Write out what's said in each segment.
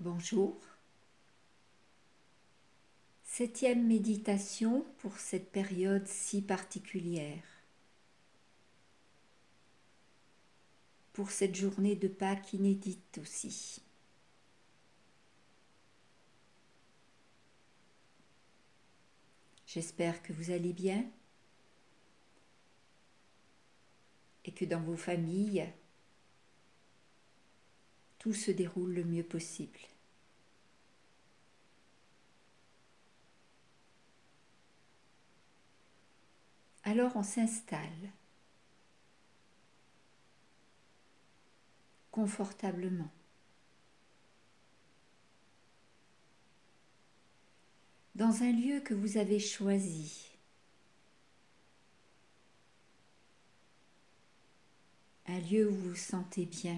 Bonjour. 7e méditation pour cette période si particulière. Pour cette journée de Pâques inédite aussi. J'espère que vous allez bien et que dans vos familles, tout se déroule le mieux possible. Alors on s'installe confortablement. Dans un lieu que vous avez choisi. Un lieu où vous vous sentez bien.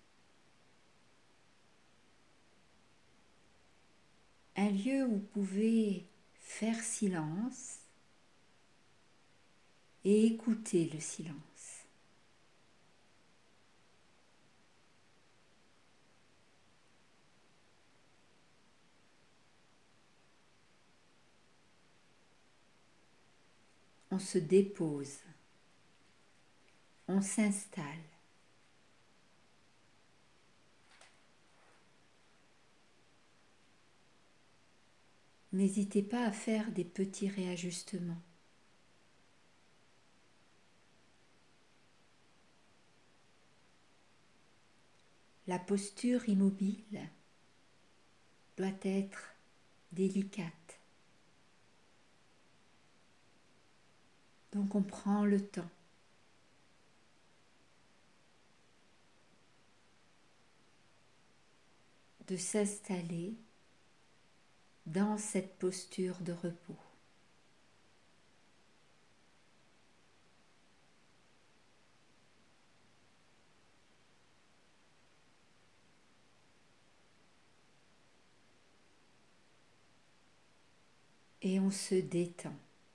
Un lieu où vous pouvez faire silence et écouter le silence. On se dépose, on s'installe. N'hésitez pas à faire des petits réajustements. La posture immobile doit être délicate. Donc on prend le temps de s'installer dans cette posture de repos. Et on se détend.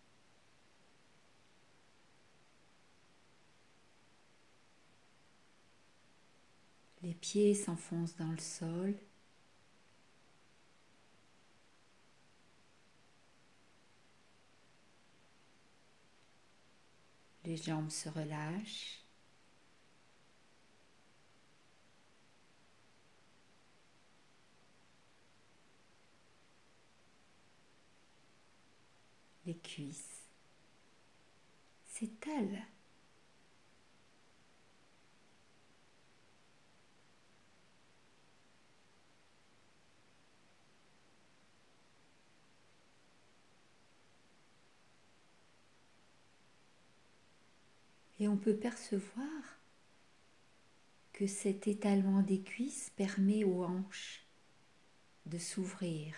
Les pieds s'enfoncent dans le sol. Les jambes se relâchent. Les cuisses s'étalent. Et on peut percevoir que cet étalement des cuisses permet aux hanches de s'ouvrir.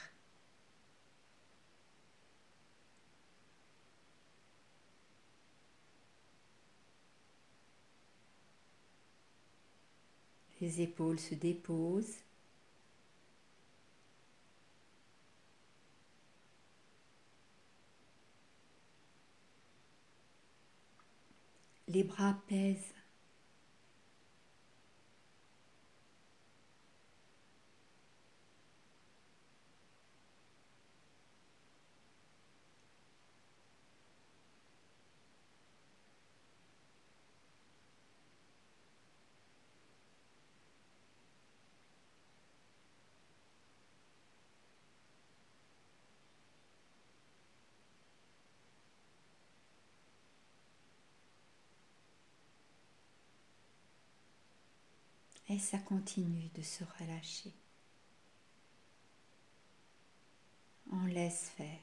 Les épaules se déposent. Les bras pèsent. Et ça continue de se relâcher. On laisse faire.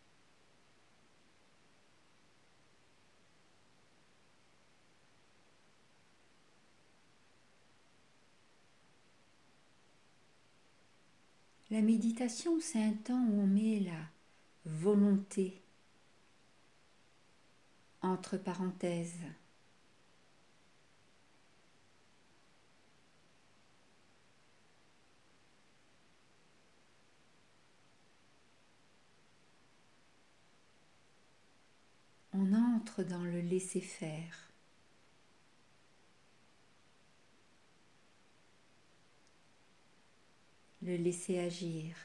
La méditation, c'est un temps où on met la volonté entre parenthèses. On entre dans le laisser-faire. le laisser agir.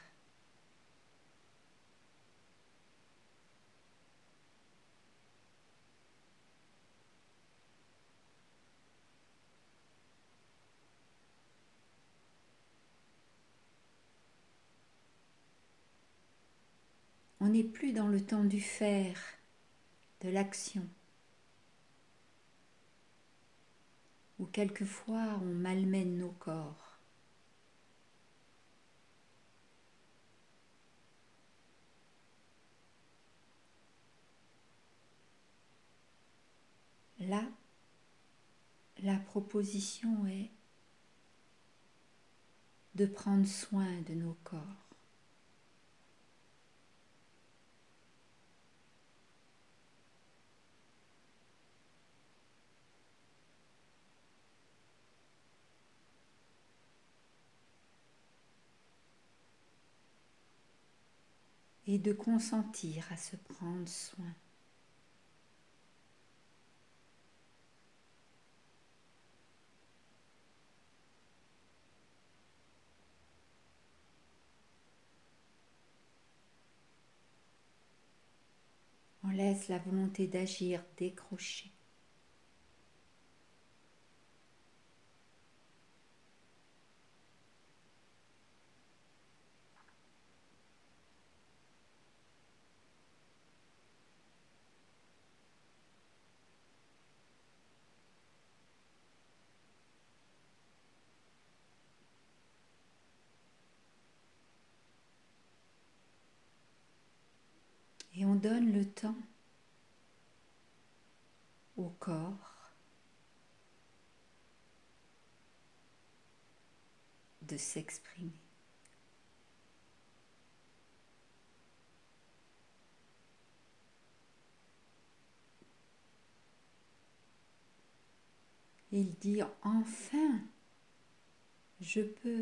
On n'est plus dans le temps du faire, de l'action, où quelquefois on malmène nos corps. Là, la proposition est de prendre soin de nos corps. Et de consentir à se prendre soin. On laisse la volonté d'agir décrocher. Et on donne le temps au corps de s'exprimer. Il dit enfin, je peux.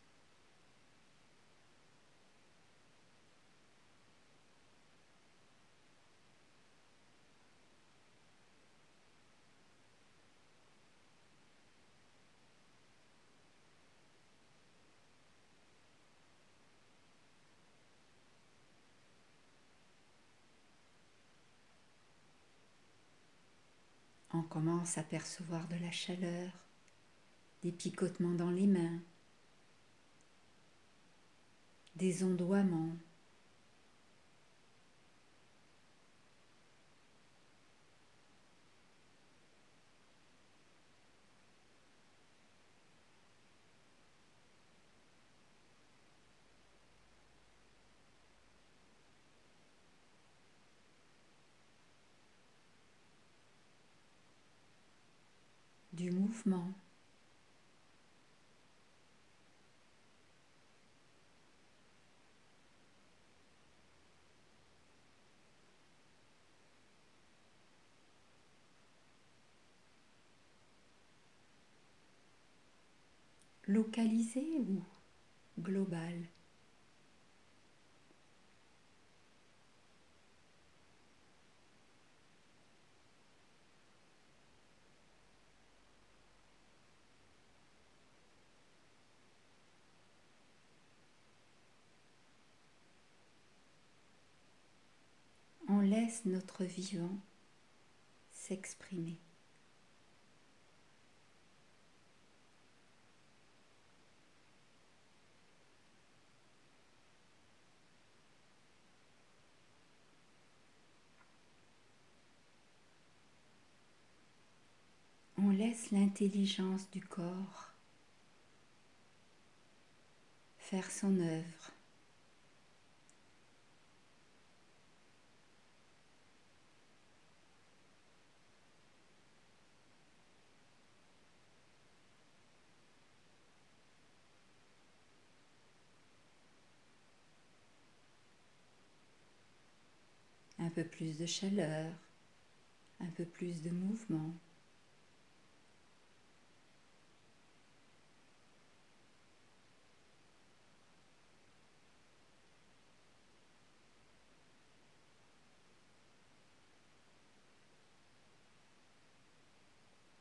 On commence à percevoir de la chaleur, des picotements dans les mains, des ondoiements. Du mouvement. Localisé ou global? On laisse notre vivant s'exprimer. On laisse l'intelligence du corps faire son œuvre. Un peu plus de chaleur, un peu plus de mouvement.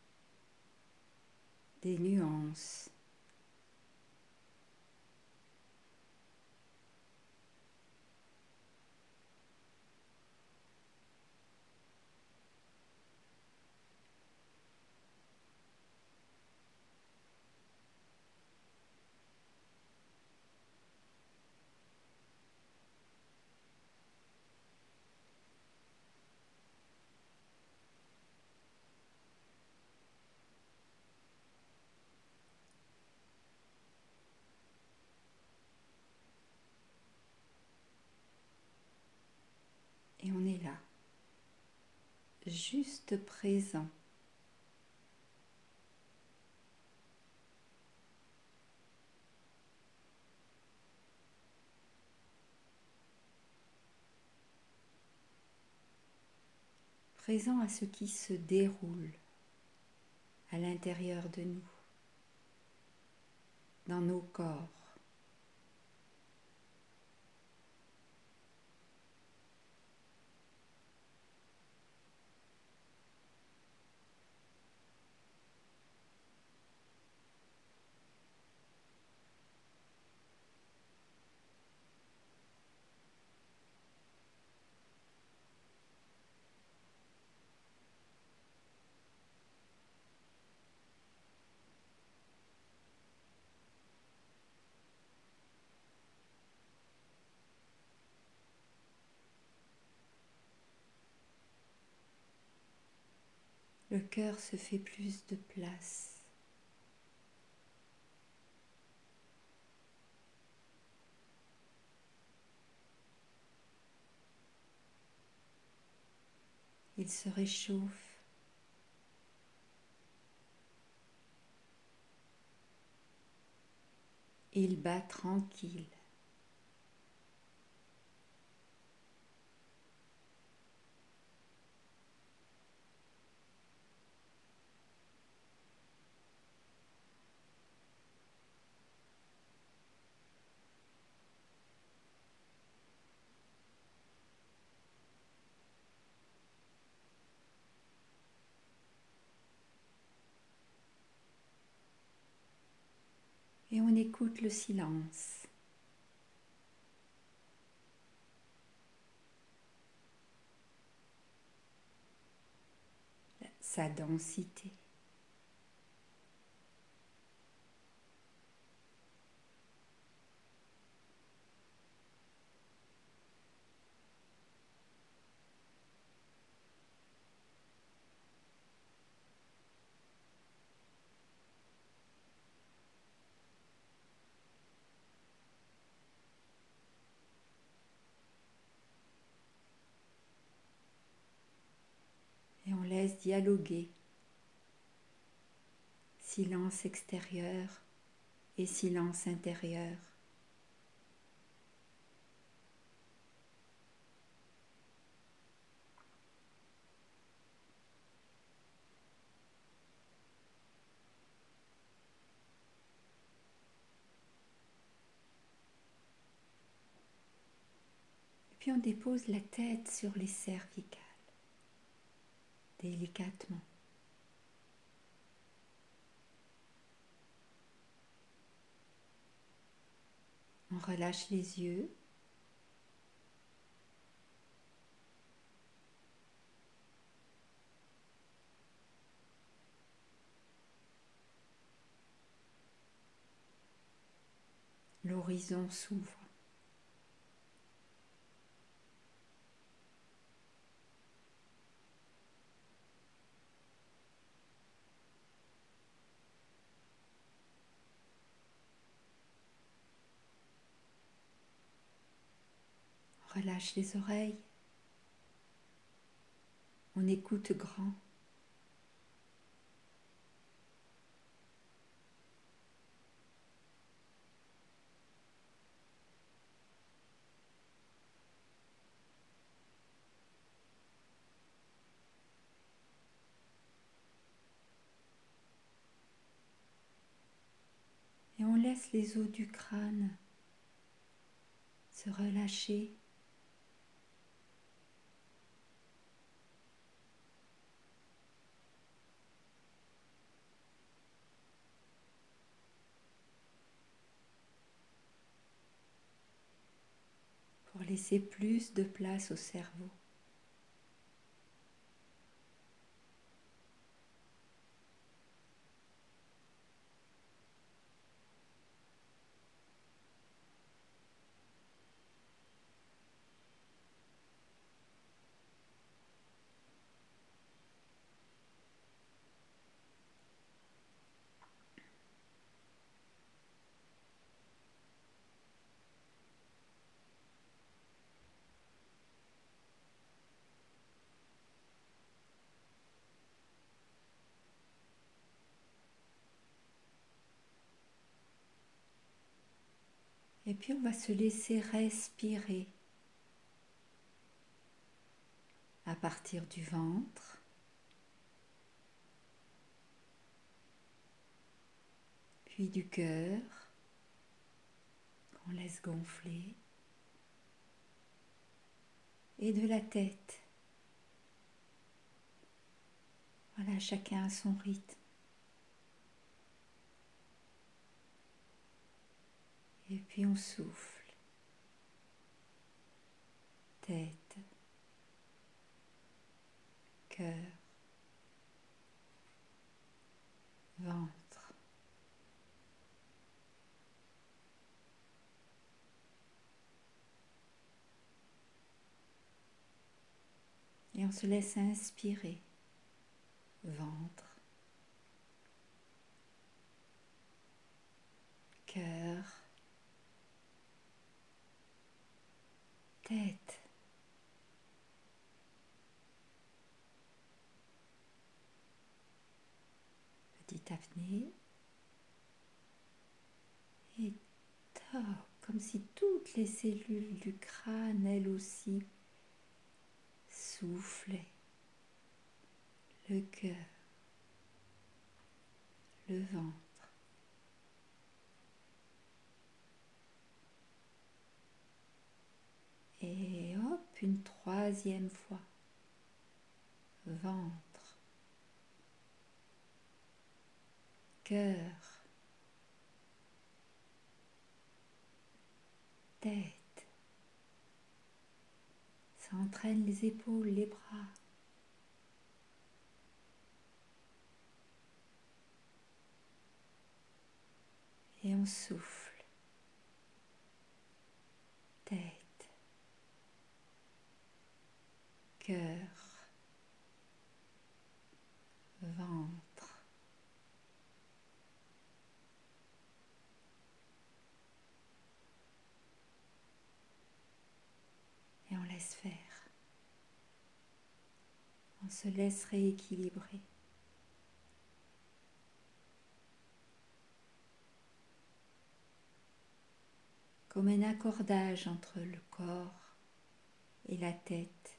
Des nuances. Et on est là, juste présent. Présent à ce qui se déroule à l'intérieur de nous, dans nos corps. Le cœur se fait plus de place. Il se réchauffe. Il bat tranquille. Et on écoute le silence. Sa densité. Et on laisse dialoguer silence extérieur et silence intérieur. Et puis on dépose la tête sur les cervicales, délicatement. On relâche les yeux. L'horizon s'ouvre. On relâche les oreilles. On écoute grand. Et on laisse les os du crâne se relâcher. Pour laisser plus de place au cerveau. Et puis on va se laisser respirer à partir du ventre, puis du cœur qu'on laisse gonfler, et de la tête. Voilà, chacun à son rythme. Et puis on souffle. Tête, cœur, ventre. Et on se laisse inspirer. Ventre, cœur, tête. Petite apnée. Et top, comme si toutes les cellules du crâne, elles aussi, soufflaient. Le cœur, le ventre. Et hop, une troisième fois. Ventre, cœur, tête. Ça entraîne les épaules, les bras. Et on souffle. Tête, cœur, ventre. Et on laisse faire. On se laisse rééquilibrer. Comme un accordage entre le corps et la tête.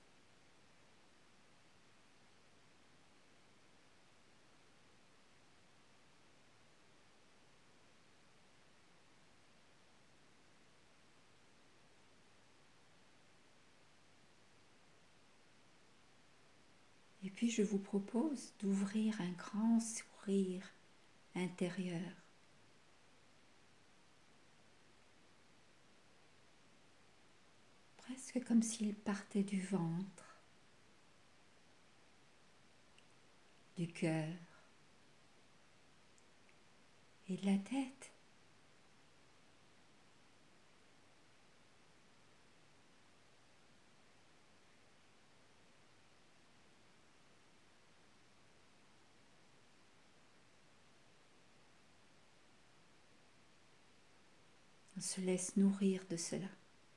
Et puis je vous propose d'ouvrir un grand sourire intérieur. Presque comme s'il partait du ventre, du cœur et de la tête. On se laisse nourrir de cela.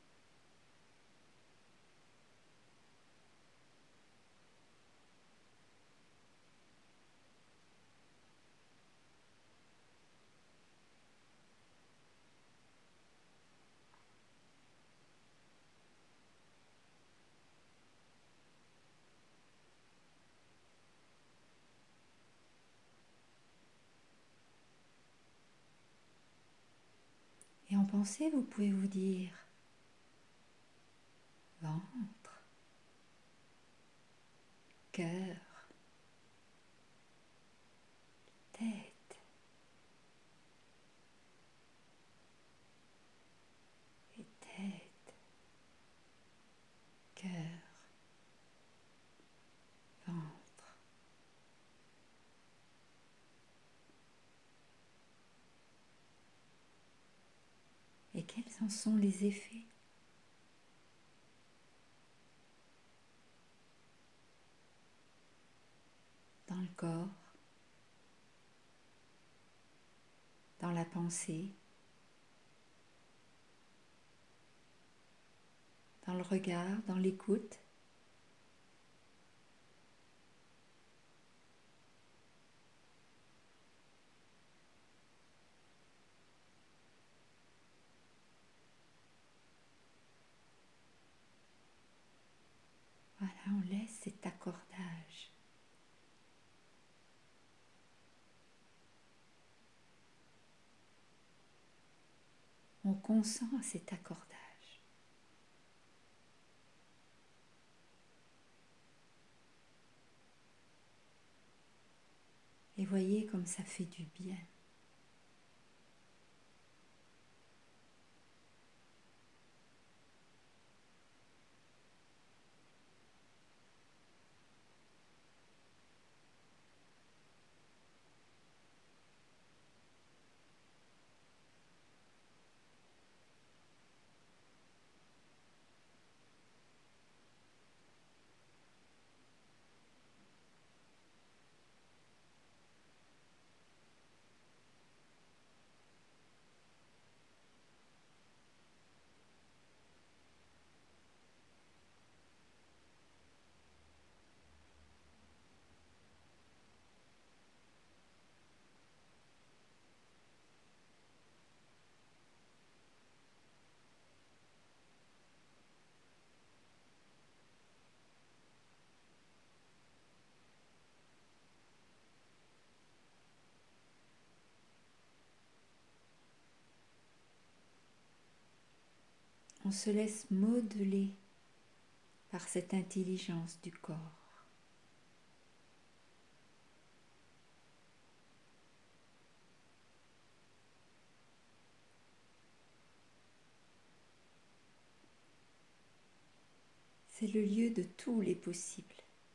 Et en pensée, vous pouvez vous dire ventre, cœur, tête et tête, cœur, ventre. Et quels en sont les effets? Dans le corps, dans la pensée, dans le regard, dans l'écoute. Là, on laisse cet accordage. On consent à cet accordage. Et voyez comme ça fait du bien. On se laisse modeler par cette intelligence du corps. C'est le lieu de tous les possibles.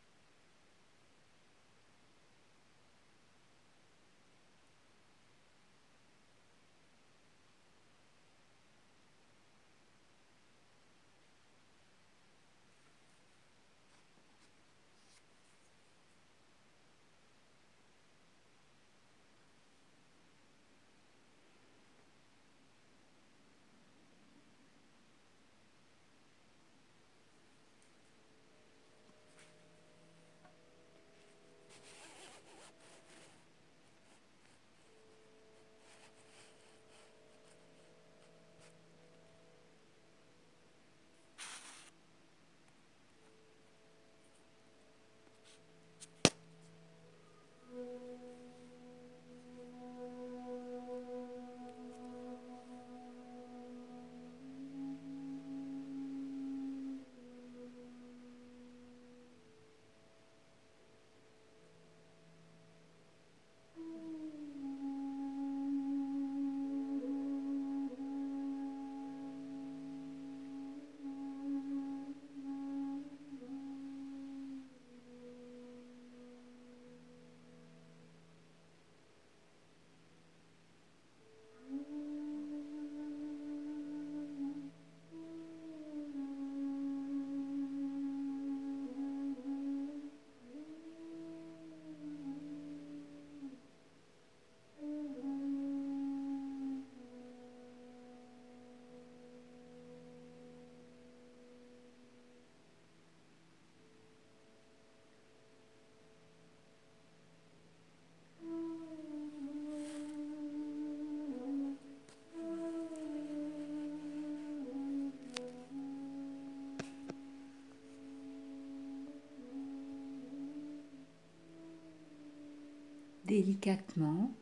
Délicatement,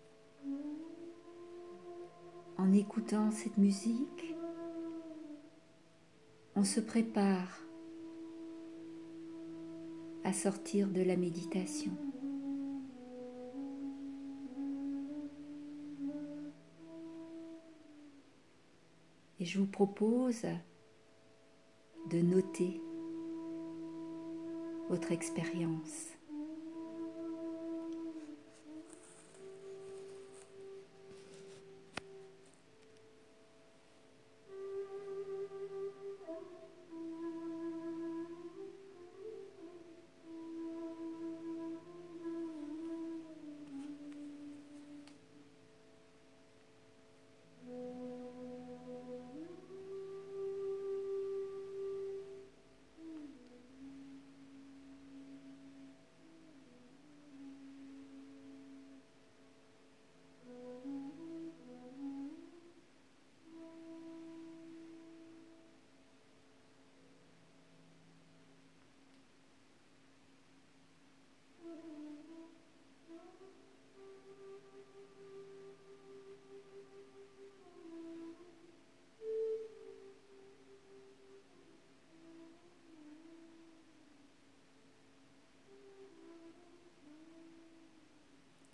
en écoutant cette musique, on se prépare à sortir de la méditation. Et je vous propose de noter votre expérience.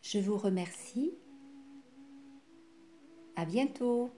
Je vous remercie. À bientôt.